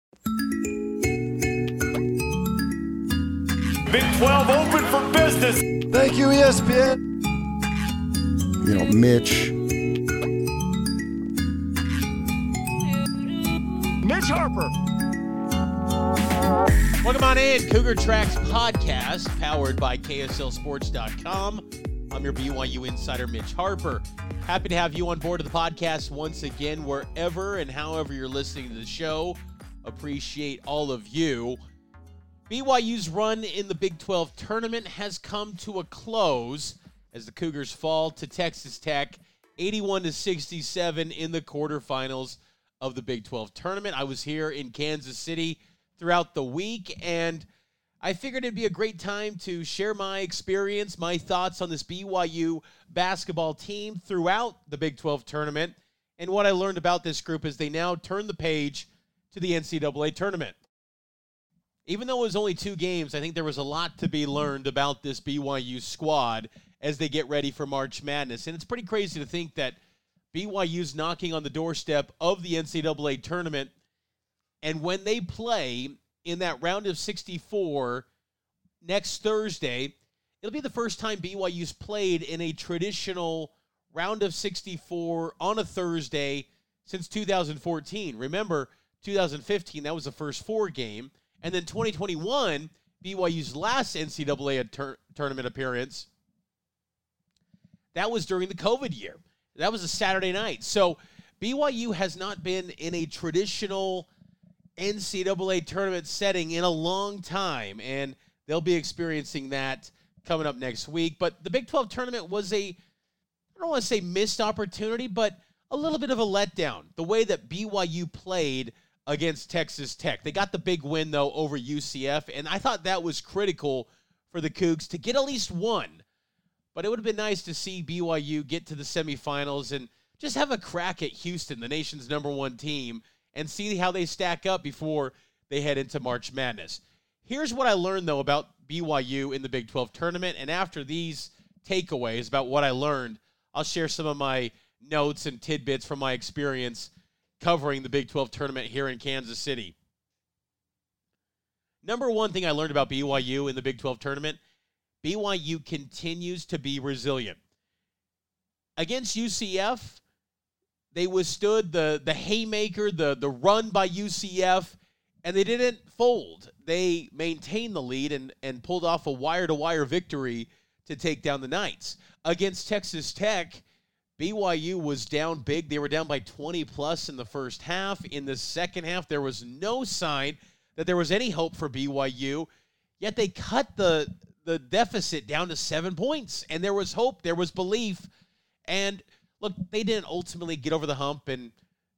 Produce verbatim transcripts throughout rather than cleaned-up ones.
Big twelve open for business. Thank you, E S P N. You know, Mitch. Mitch Harper. Welcome on in. Cougar Tracks podcast, powered by K S L Sports dot com. I'm your B Y U insider, Mitch Harper. Happy to have you on board of the podcast once again, wherever and however you're listening to the show. Appreciate all of you. B Y U's run in the Big twelve tournament has come to a close as the Cougars fall to Texas Tech, eighty-one to sixty-seven in the quarterfinals of the Big twelve tournament. I was here in Kansas City throughout the week, and I figured it'd be a great time to share my experience, my thoughts on this B Y U basketball team throughout the Big twelve tournament, and what I learned about this group as they now turn the page to the N C double A tournament. Even though it was only two games, I think there was a lot to be learned about this B Y U squad as they get ready for March Madness. And it's pretty crazy to think that B Y U's knocking on the doorstep of the N C double A tournament, and when they play in that round of sixty-four next Thursday, it'll be the first time B Y U's played in a traditional round of sixty-four on a Thursday since two thousand fourteen. Remember, two thousand fifteen, that was the first four game. And then twenty twenty-one, B Y U's last N C double A tur- tournament appearance, that was during the COVID year. That was a Saturday night. So B Y U has not been in a traditional N C double A tournament setting in a long time, and they'll be experiencing that coming up next week. But the Big twelve tournament was a, I don't want to say missed opportunity, but a little bit of a letdown. The way that B Y U played against Texas Tech. They got the big win, though, over U C F, and I thought that was critical for the Cougs to get at least one. But it would have been nice to see B Y U get to the semifinals and just have a crack at Houston, the nation's number one team, and see how they stack up before they head into March Madness. Here's what I learned, though, about B Y U in the Big twelve tournament, and after these takeaways about what I learned, I'll share some of my notes and tidbits from my experience covering the Big twelve tournament here in Kansas City. Number one thing I learned about B Y U in the Big twelve tournament, B Y U continues to be resilient. Against U C F, they withstood the, the haymaker, the, the run by U C F, and they didn't fold. They maintained the lead and, and pulled off a wire-to-wire victory to take down the Knights. Against Texas Tech, B Y U was down big. They were down by twenty plus in the first half. In the second half, there was no sign that there was any hope for B Y U, yet they cut the, the deficit down to seven points, and there was hope, there was belief, and look, they didn't ultimately get over the hump and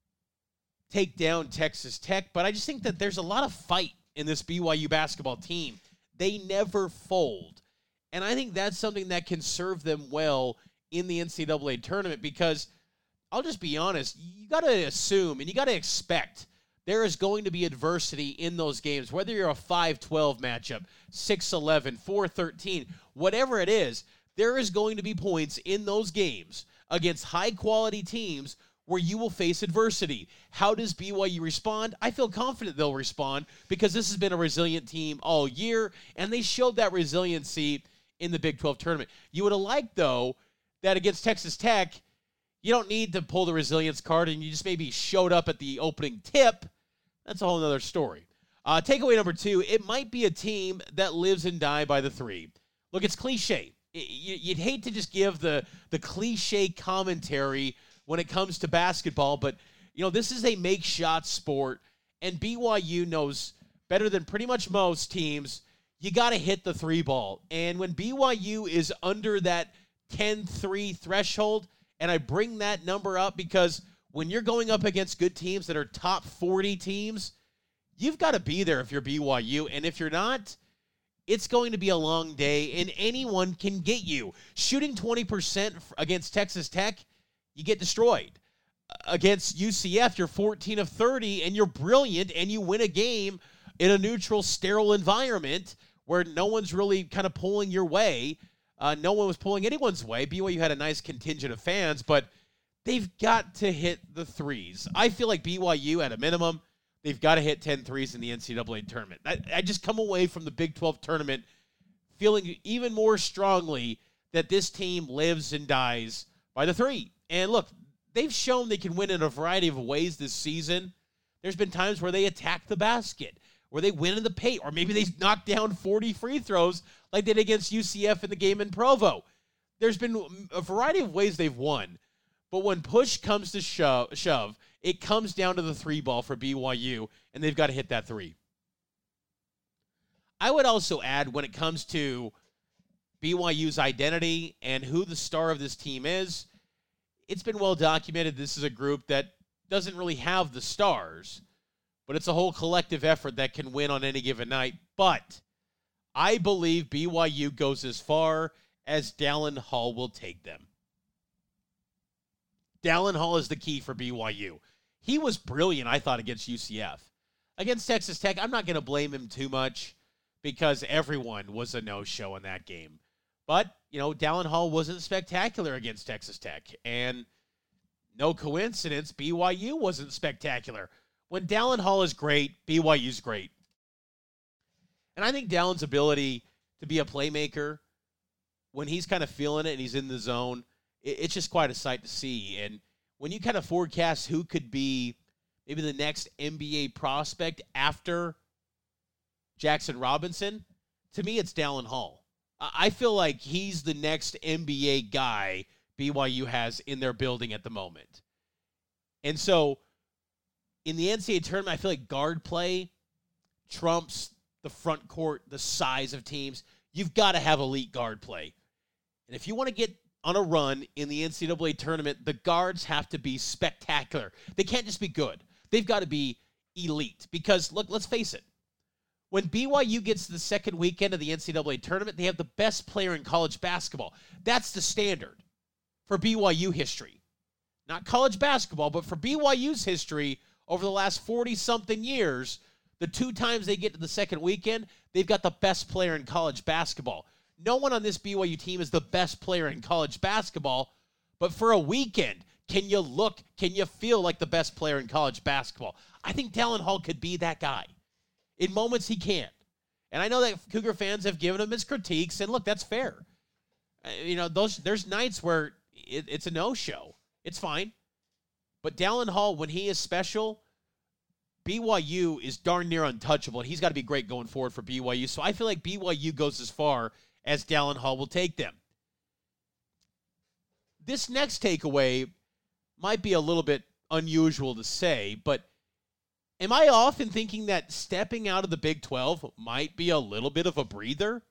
take down Texas Tech, but I just think that there's a lot of fight in this B Y U basketball team. They never fold, and I think that's something that can serve them well in the N C double A tournament, because I'll just be honest, you got to assume and you got to expect there is going to be adversity in those games, whether you're a five twelve matchup, six eleven, four thirteen, whatever it is, there is going to be points in those games against high-quality teams where you will face adversity. How does B Y U respond? I feel confident they'll respond because this has been a resilient team all year, and they showed that resiliency in the Big twelve tournament. You would have liked, though, that against Texas Tech, you don't need to pull the resilience card and you just maybe showed up at the opening tip. That's a whole other story. Uh, takeaway number two, it might be a team that lives and die by the three. Look, it's cliche. You'd hate to just give the, the cliche commentary when it comes to basketball, but, you know, this is a make-shot sport, and B Y U knows better than pretty much most teams, you got to hit the three ball. And when B Y U is under that ten three threshold, and I bring that number up because when you're going up against good teams that are top forty teams, you've got to be there if you're B Y U, and if you're not, it's going to be a long day, and anyone can get you. Shooting twenty percent against Texas Tech, you get destroyed. Against U C F, you're fourteen of thirty, and you're brilliant, and you win a game in a neutral, sterile environment where no one's really kind of pulling your way. Uh, no one was pulling anyone's way. B Y U had a nice contingent of fans, but they've got to hit the threes. I feel like B Y U, at a minimum, they've got to hit ten threes in the N C double A tournament. I, I just come away from the Big twelve tournament feeling even more strongly that this team lives and dies by the three. And look, they've shown they can win in a variety of ways this season. There's been times where they attack the basket, where they win in the paint, or maybe they knock down forty free throws like they did against U C F in the game in Provo. There's been a variety of ways they've won. But when push comes to shove, shove, it comes down to the three ball for B Y U, and they've got to hit that three. I would also add, when it comes to B Y U's identity and who the star of this team is, it's been well documented this is a group that doesn't really have the stars, but it's a whole collective effort that can win on any given night. But I believe B Y U goes as far as Dallin Hall will take them. Dallin Hall is the key for B Y U. He was brilliant, I thought, against U C F. Against Texas Tech, I'm not going to blame him too much because everyone was a no-show in that game. But, you know, Dallin Hall wasn't spectacular against Texas Tech. And no coincidence, B Y U wasn't spectacular. When Dallin Hall is great, B Y U's great. And I think Dallin's ability to be a playmaker, when he's kind of feeling it and he's in the zone, it's just quite a sight to see. And when you kind of forecast who could be maybe the next N B A prospect after Jackson Robinson, to me, it's Dallin Hall. I feel like he's the next N B A guy B Y U has in their building at the moment. And so in the N C double A tournament, I feel like guard play trumps the front court, the size of teams. You've got to have elite guard play. And if you want to get on a run in the N C double A tournament, the guards have to be spectacular. They can't just be good. They've got to be elite. Because, look, let's face it. When B Y U gets to the second weekend of the N C double A tournament, they have the best player in college basketball. That's the standard for B Y U history. Not college basketball, but for B Y U's history over the last forty-something years, the two times they get to the second weekend, they've got the best player in college basketball. No one on this B Y U team is the best player in college basketball, but for a weekend, can you look, can you feel like the best player in college basketball? I think Dallin Hall could be that guy. In moments, he can. And I know that Cougar fans have given him his critiques, and look, that's fair. Uh, you know, those there's nights where it, it's a no-show. It's fine. But Dallin Hall, when he is special, B Y U is darn near untouchable, and he's got to be great going forward for B Y U. So I feel like B Y U goes as far as Dallin Hall will take them. This next takeaway might be a little bit unusual to say, but am I off in thinking that stepping out of the Big twelve might be a little bit of a breather?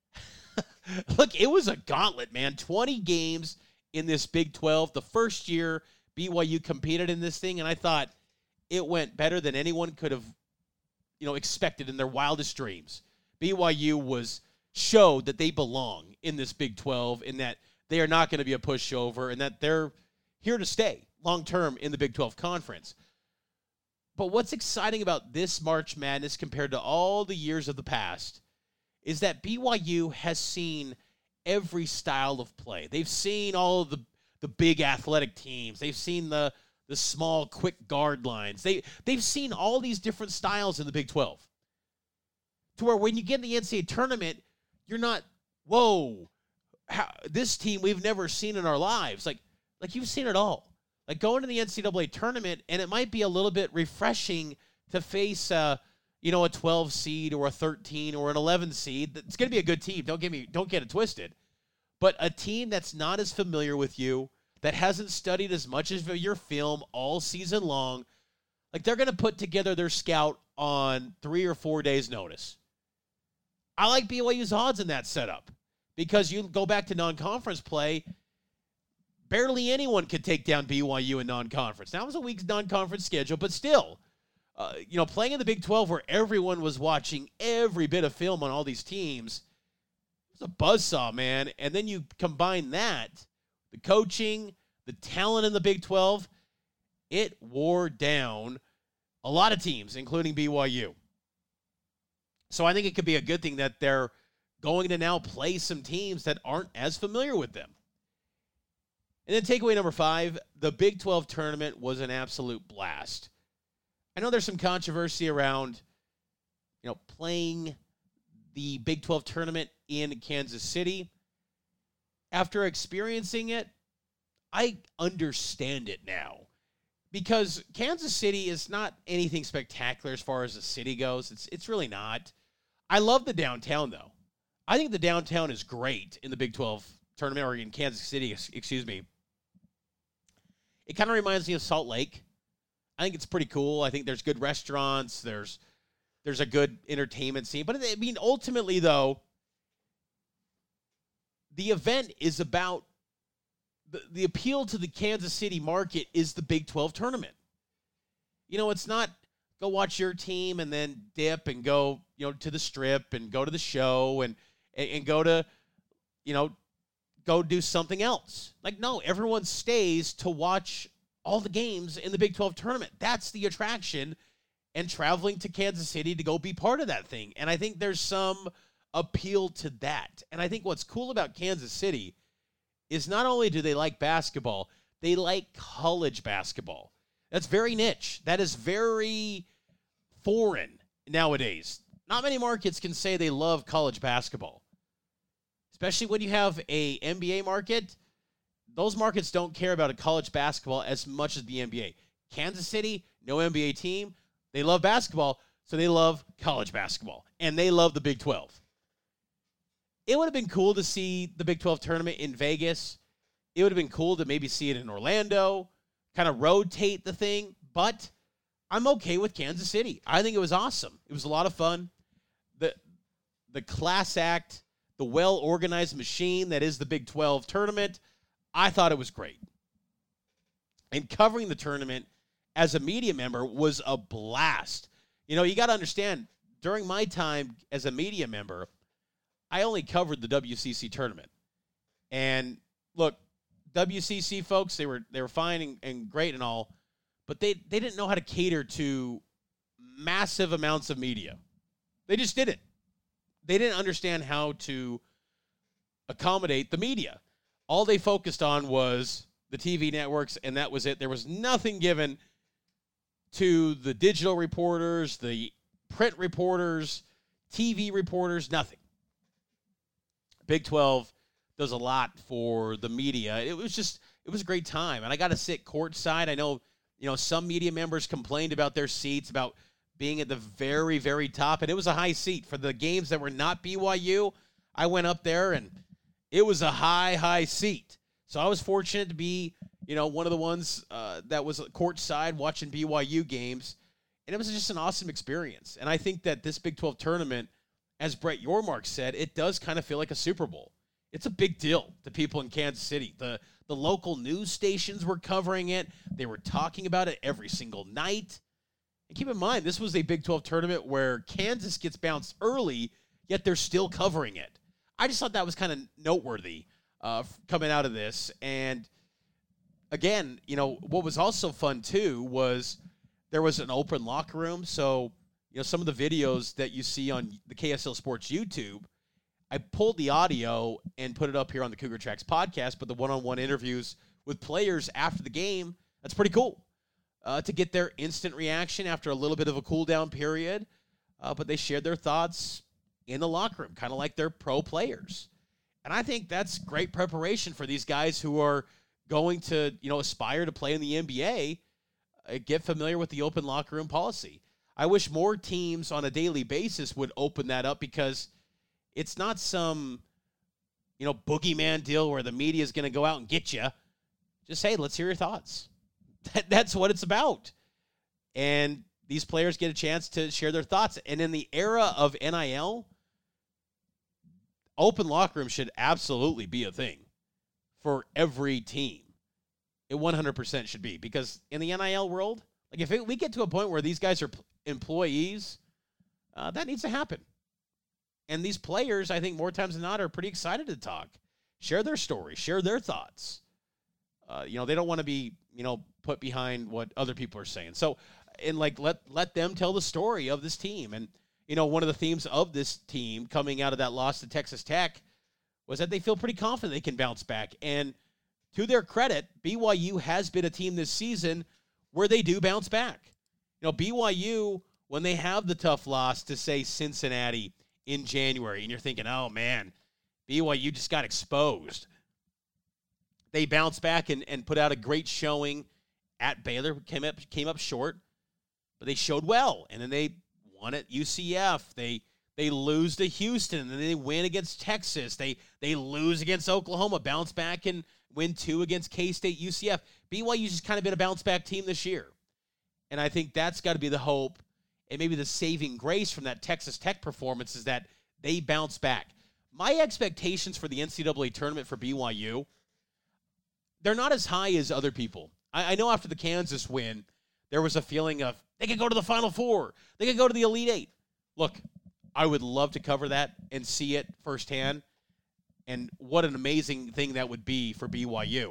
Look, it was a gauntlet, man. twenty games in this Big twelve. The first year B Y U competed in this thing, and I thought it went better than anyone could have, you know, expected in their wildest dreams. B Y U was showed that they belong in this Big twelve, and that they are not going to be a pushover, and that they're here to stay long-term in the Big twelve Conference. But what's exciting about this March Madness compared to all the years of the past is that B Y U has seen every style of play. They've seen all of the, the big athletic teams. They've seen the, the small, quick guard lines. They, they've seen all these different styles in the Big twelve. To where when you get in the N C double A tournament, you're not, whoa, how, this team we've never seen in our lives. Like, like you've seen it all. Like going to the N C double A tournament, and it might be a little bit refreshing to face, uh, you know, a twelve seed or a thirteen or an eleven seed. It's going to be a good team. Don't get me, don't get it twisted. But a team that's not as familiar with you, that hasn't studied as much as your film all season long, like they're going to put together their scout on three or four days' notice. I like B Y U's odds in that setup because you go back to non-conference play. Barely anyone could take down B Y U in non-conference. Now, it was a week's non-conference schedule, but still, uh, you know, playing in the Big twelve where everyone was watching every bit of film on all these teams, it was a buzzsaw, man. And then you combine that, the coaching, the talent in the Big twelve, it wore down a lot of teams, including B Y U. So I think it could be a good thing that they're going to now play some teams that aren't as familiar with them. And then takeaway number five, the Big twelve tournament was an absolute blast. I know there's some controversy around, you know, playing the Big twelve tournament in Kansas City. After experiencing it, I understand it now. Because Kansas City is not anything spectacular as far as the city goes. It's it's really not. I love the downtown, though. I think the downtown is great in the Big twelve tournament, or in Kansas City, excuse me. It kind of reminds me of Salt Lake. I think it's pretty cool. I think there's good restaurants. There's there's a good entertainment scene. But, I mean, ultimately, though, the event is about The, the appeal to the Kansas City market is the Big twelve tournament. You know, it's not go watch your team and then dip and go, you know, to the strip and go to the show and, and, and go to, you know, go do something else. Like, no, everyone stays to watch all the games in the Big twelve tournament. That's the attraction, and traveling to Kansas City to go be part of that thing. And I think there's some appeal to that. And I think what's cool about Kansas City is not only do they like basketball, they like college basketball. That's very niche. That is very foreign nowadays. Not many markets can say they love college basketball. Especially when you have a N B A market. Those markets don't care about a college basketball as much as the N B A. Kansas City, no N B A team. They love basketball, so they love college basketball. And they love the Big twelve. It would have been cool to see the Big twelve tournament in Vegas. It would have been cool to maybe see it in Orlando, kind of rotate the thing. But I'm okay with Kansas City. I think it was awesome. It was a lot of fun. The, the class act, the well-organized machine that is the Big twelve tournament, I thought it was great. And covering the tournament as a media member was a blast. You know, you got to understand, during my time as a media member, I only covered the W C C tournament. And look, W C C folks, they were they were fine and, and great and all, but they, they didn't know how to cater to massive amounts of media. They just didn't. They didn't understand how to accommodate the media. All they focused on was the T V networks, and that was it. There was nothing given to the digital reporters, the print reporters, T V reporters, nothing. Big twelve does a lot for the media. It was just, it was a great time. And I got to sit courtside. I know, you know, some media members complained about their seats, about being at the very, very top. And it was a high seat. For the games that were not B Y U, I went up there and it was a high, high seat. So I was fortunate to be, you know, one of the ones uh, that was courtside watching B Y U games. And it was just an awesome experience. And I think that this Big twelve tournament, as Brett Yormark said, it does kind of feel like a Super Bowl. It's a big deal to people in Kansas City. The the local news stations were covering it. They were talking about it every single night. And keep in mind, this was a Big twelve tournament where Kansas gets bounced early, yet they're still covering it. I just thought that was kind of noteworthy uh, coming out of this. And again, you know, what was also fun too was there was an open locker room. So, you know, some of the videos that you see on the K S L Sports YouTube, I pulled the audio and put it up here on the Cougar Tracks podcast, but the one-on-one interviews with players after the game, that's pretty cool uh, to get their instant reaction after a little bit of a cool-down period. Uh, but they shared their thoughts in the locker room, kind of like they're pro players. And I think that's great preparation for these guys who are going to, you know, aspire to play in the N B A, uh, get familiar with the open locker room policy. I wish more teams on a daily basis would open that up, because it's not some, you know, boogeyman deal where the media is going to go out and get you. Just, hey, let's hear your thoughts. That, that's what it's about. And these players get a chance to share their thoughts. And in the era of N I L, open locker room should absolutely be a thing for every team. It one hundred percent should be, because in the N I L world, like if it, we get to a point where these guys are p- employees, uh, that needs to happen. And these players, I think more times than not, are pretty excited to talk, share their story, share their thoughts. Uh, you know, they don't want to be, you know, put behind what other people are saying. So, and like, let, let them tell the story of this team. And, you know, one of the themes of this team coming out of that loss to Texas Tech was that they feel pretty confident they can bounce back. And to their credit, B Y U has been a team this season where they do bounce back. You know, B Y U, when they have the tough loss to, say, Cincinnati in January, and you're thinking, oh, man, B Y U just got exposed. They bounced back and, and put out a great showing at Baylor, came up, came up short, but they showed well. And then they won at U C F. They they lose to Houston, and then they win against Texas. They they lose against Oklahoma, bounce back and win two against K-State, U C F. B Y U's just kind of been a bounce-back team this year. And I think that's got to be the hope, and maybe the saving grace from that Texas Tech performance is that they bounce back. My expectations for the N C double A tournament for B Y U, they're not as high as other people. I, I know after the Kansas win, there was a feeling of they could go to the Final Four. They could go to the Elite Eight. Look, I would love to cover that and see it firsthand, and what an amazing thing that would be for B Y U.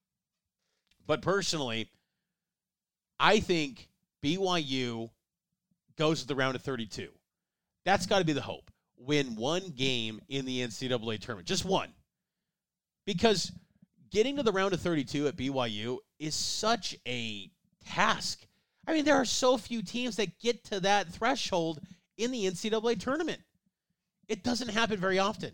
But personally, I think B Y U goes to the round of thirty-two. That's got to be the hope. Win one game in the N C double A tournament. Just one. Because getting to the round of thirty-two at B Y U is such a task. I mean, there are so few teams that get to that threshold in the N C double A tournament. It doesn't happen very often.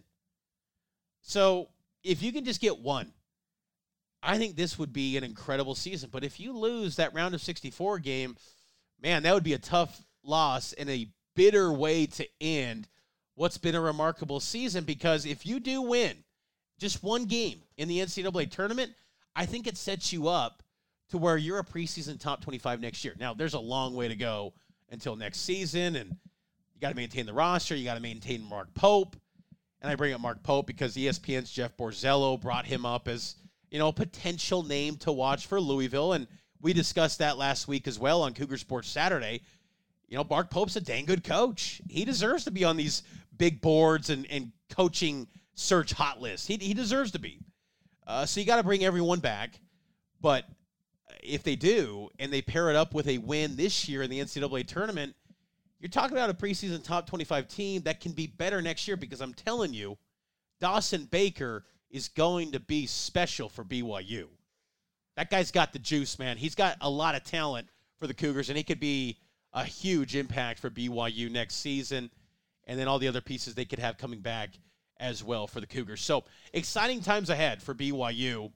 So if you can just get one, I think this would be an incredible season. But if you lose that round of sixty-four game, man, that would be a tough loss and a bitter way to end what's been a remarkable season. Because if you do win just one game in the N C double A tournament, I think it sets you up to where you're a preseason top twenty-five next year. Now, there's a long way to go until next season, and you got to maintain the roster. You got to maintain Mark Pope. And I bring up Mark Pope because E S P N's Jeff Borzello brought him up as, you know, a potential name to watch for Louisville. And we discussed that last week as well on Cougar Sports Saturday. You know, Mark Pope's a dang good coach. He deserves to be on these big boards and, and coaching search hot lists. He, he deserves to be. Uh, so you got to bring everyone back. But if they do, and they pair it up with a win this year in the N C double A tournament, you're talking about a preseason top twenty-five team that can be better next year, because I'm telling you, Dawson Baker is going to be special for B Y U. That guy's got the juice, man. He's got a lot of talent for the Cougars, and he could be a huge impact for B Y U next season, and then all the other pieces they could have coming back as well for the Cougars. So exciting times ahead for B Y U.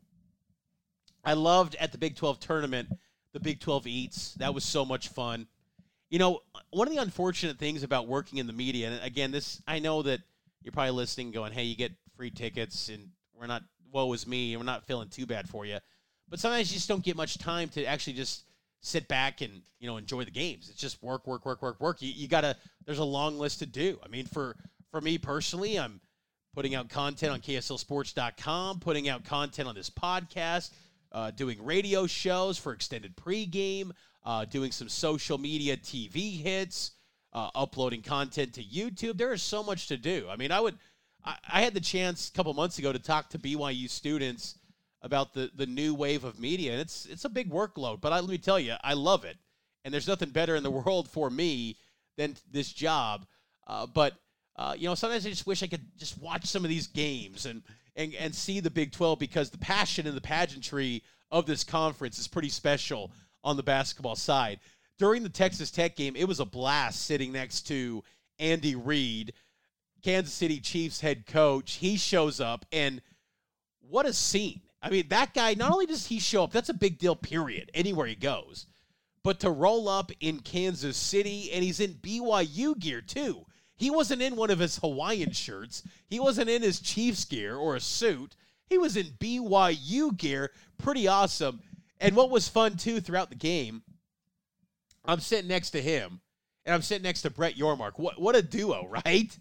I loved at the Big twelve tournament, the Big twelve Eats. That was so much fun. You know, one of the unfortunate things about working in the media, and again, this, I know that you're probably listening going, hey, you get free tickets, and we're not, woe is me, and we're not feeling too bad for you. But sometimes you just don't get much time to actually just sit back and, you know, enjoy the games. It's just work, work, work, work, work. You, you got to, there's a long list to do. I mean, for, for me personally, I'm putting out content on K S L sports dot com, putting out content on this podcast, uh, doing radio shows for extended pregame, uh, doing some social media T V hits, uh, uploading content to YouTube. There is so much to do. I mean, I would, I, I had the chance a couple months ago to talk to B Y U students about the, the new wave of media, and it's it's a big workload. But I, let me tell you, I love it, and there's nothing better in the world for me than this job. Uh, but uh, you know, sometimes I just wish I could just watch some of these games and and and see the Big twelve, because the passion and the pageantry of this conference is pretty special on the basketball side. During the Texas Tech game, it was a blast sitting next to Andy Reid, Kansas City Chiefs head coach. He shows up, and what a scene. I mean, that guy, not only does he show up, that's a big deal, period, anywhere he goes, but to roll up in Kansas City, and he's in B Y U gear, too. He wasn't in one of his Hawaiian shirts. He wasn't in his Chiefs gear or a suit. He was in B Y U gear. Pretty awesome. And what was fun, too, throughout the game, I'm sitting next to him, and I'm sitting next to Brett Yormark. What, what a duo, right?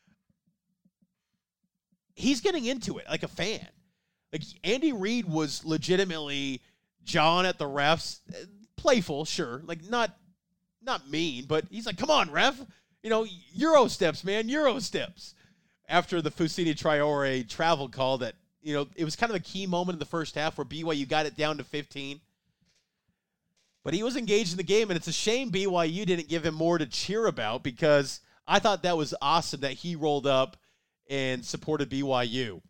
He's getting into it like a fan. Like, Andy Reid was legitimately jawing at the refs, playful, sure, like not not mean, but he's like, come on, ref, you know, Euro steps, man, Euro steps. After the Fousseyni Traore travel call that, you know, it was kind of a key moment in the first half where B Y U got it down to fifteen. But he was engaged in the game, and it's a shame B Y U didn't give him more to cheer about, because I thought that was awesome that he rolled up and supported B Y U.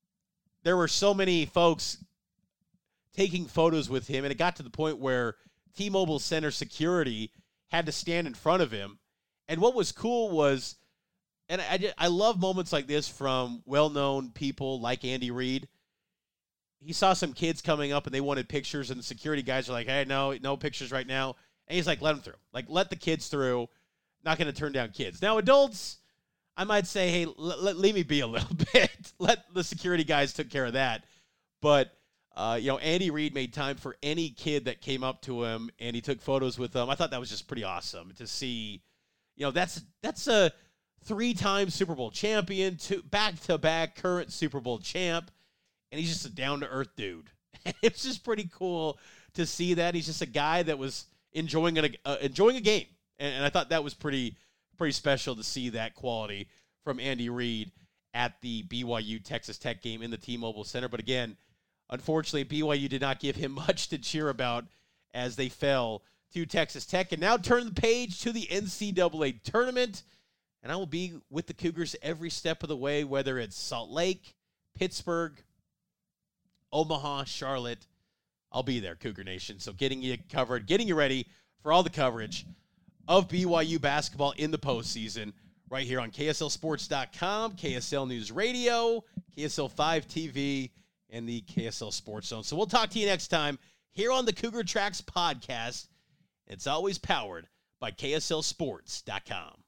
There were so many folks taking photos with him, and it got to the point where T-Mobile Center security had to stand in front of him. And what was cool was, and I, I love moments like this from well-known people like Andy Reid. He saw some kids coming up and they wanted pictures, and the security guys are like, hey, no, no pictures right now. And he's like, let them through. Like, let the kids through. Not going to turn down kids. Now, adults, I might say, hey, l- l- leave me be a little bit. Let the security guys take care of that. But, uh, you know, Andy Reid made time for any kid that came up to him, and he took photos with them. I thought that was just pretty awesome to see. You know, that's that's a three-time Super Bowl champion, two, back-to-back current Super Bowl champ, and he's just a down-to-earth dude. And it's just pretty cool to see that. He's just a guy that was enjoying a, uh, enjoying a game. And, and I thought that was pretty pretty special to see that quality from Andy Reid at the B Y U-Texas Tech game in the T-Mobile Center. But again, unfortunately, B Y U did not give him much to cheer about as they fell to Texas Tech. And now turn the page to the N C double A tournament. And I will be with the Cougars every step of the way, whether it's Salt Lake, Pittsburgh, Omaha, Charlotte. I'll be there, Cougar Nation. So getting you covered, getting you ready for all the coverage of B Y U basketball in the postseason right here on K S L Sports dot com, K S L News Radio, K S L five T V, and the K S L Sports Zone. So we'll talk to you next time here on the Cougar Tracks podcast. It's always powered by K S L Sports dot com.